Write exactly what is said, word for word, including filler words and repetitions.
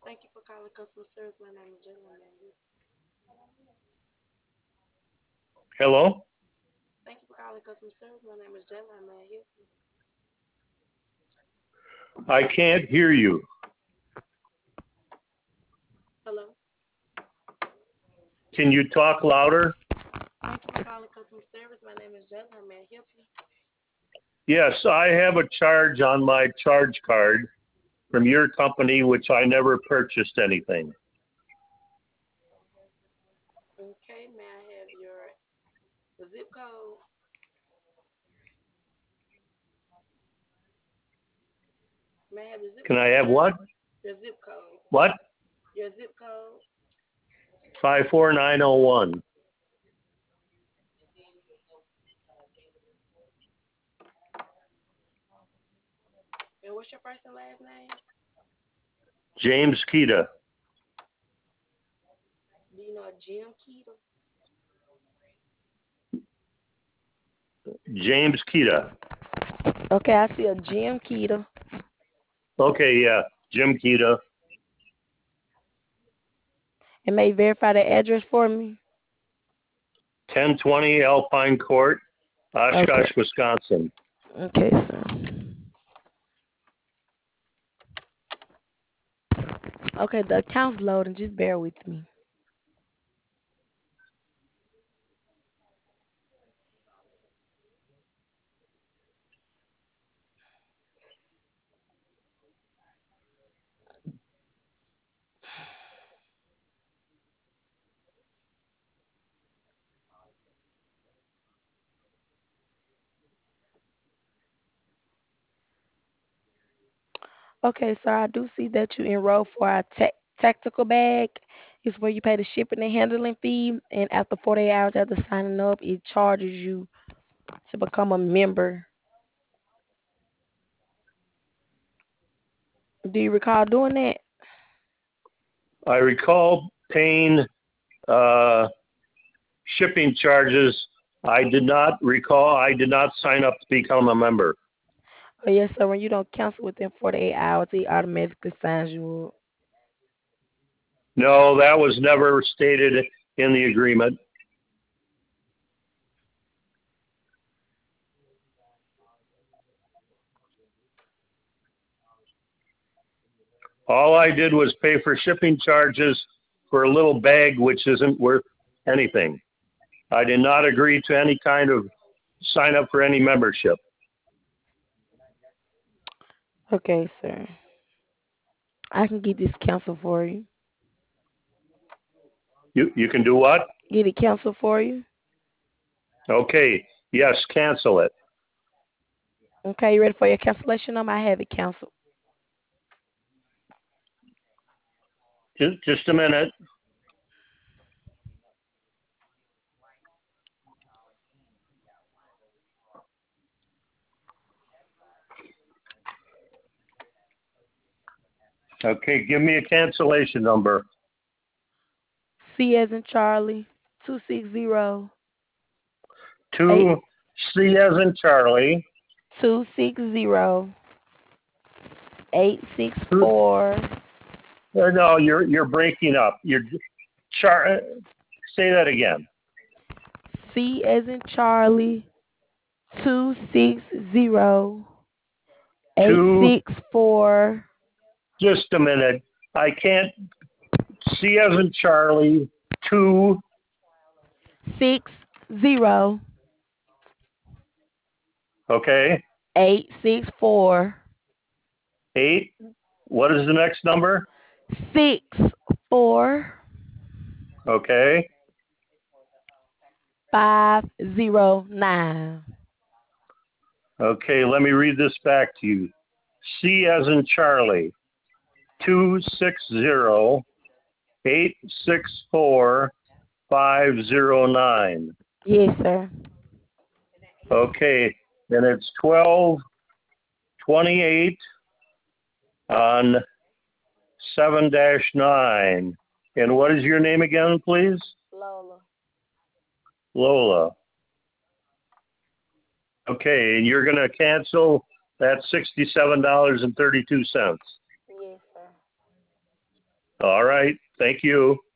Thank you for calling customer service. My name is Jenna. May I help you? Hello? Thank you for calling customer service. My name is Jenna. May I help you? I can't hear you. Hello. Can you talk louder? Thank you for calling customer service. My name is Jenna. May I help you? Yes, I have a charge on my charge card from your company, which I never purchased anything. Okay. May I have your zip code? May I have your zip Can I code, have sir? what? Your zip code. What? Your zip code. five four nine oh one. And what's your first and last name? James Kita. Do you know a Jim Keto? James Kita. Okay, I see a Jim Keto. Okay, yeah. Jim Kita. And may you verify the address for me? ten twenty Alpine Court, Okay. Oshkosh, Wisconsin. Okay, sir. Okay, the account's loading. Just bear with me. Okay, sir, I do see that you enrolled for our ta- tactical bag. It's where you pay the shipping and handling fee, and after forty-eight hours after signing up, it charges you to become a member. Do you recall doing that? I recall paying uh, shipping charges. I did not recall, I did not sign up to become a member. Oh, yes, sir. When you don't cancel within forty-eight hours, it automatically signs you up. No, that was never stated in the agreement. All I did was pay for shipping charges for a little bag which isn't worth anything. I did not agree to any kind of sign up for any membership. Okay, sir. I can get this canceled for you. You you can do what? Get it canceled for you. Okay. Yes, cancel it. Okay, you ready for your cancellation number? I have it canceled. Just, just a minute. Okay, give me a cancellation number. C as in Charlie, two six zero eight Two C as in Charlie. two six zero eight six Two, four. uh, no, you're you're breaking up. You're char. Say that again. C as in Charlie, two six zero eight Two. six four Just a minute. I can't. C as in Charlie. Two. six zero Okay. eight six four Eight. What is the next number? six four Okay. five zero nine. Okay. Let me read this back to you. C as in Charlie. Two six zero eight six four five zero nine. Yes, sir. Okay. Then it's twelve twenty eight on seven dash nine. And what is your name again, please? Lola. Lola. Okay, and you're going to cancel that sixty-seven dollars and thirty-two cents. Yes, sir. Thank you.